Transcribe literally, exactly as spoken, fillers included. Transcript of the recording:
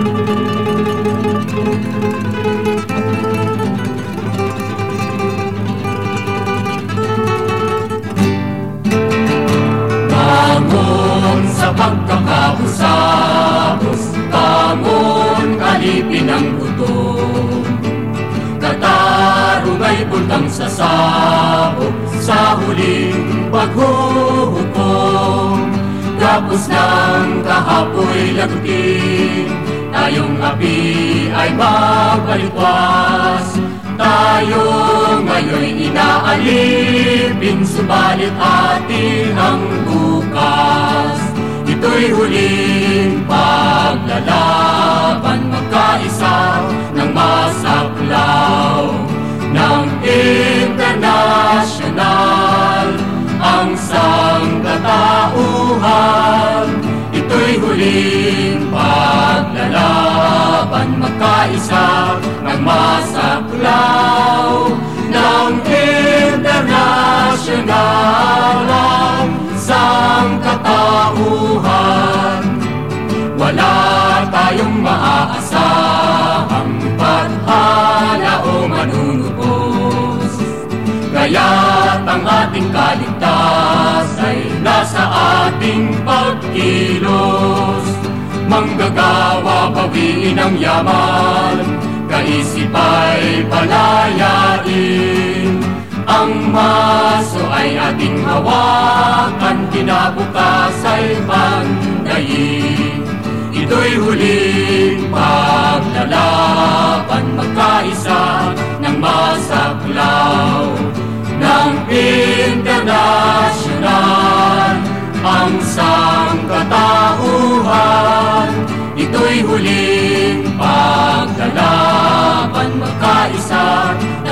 Bangon sa pagkakahusapos, bangon alipin ang gutom. Katarungay bultang sasabog sa huling paghuhukom. Gapos ng kahapoy lagutin, tayong api ay magbalikwas. Tayo ngayon'y inaalipin, subalit atin ang bukas. Ito'y huling paglalaban, magkaisa ng masaklaw ng internasyonal ang sangkatauhan. Ito'y huling paglalaban, magkaisa ng masaklaw ng internasyonal ang sangkatauhan. Wala tayong maaasahang paghala o manunubos, kaya't ang ating kaligtas ay nasa ating pagkilos. Manggagawa bawiin ang yaman, kaisip ay palayain. Ang maso ay ating hawakan, kinabukas ay pandayin. Ito'y huling paglalaban, magkaisa ng masaklaw ng internasyonal ang sangkatauhan. Ito'y huling paglalaban, magkaisa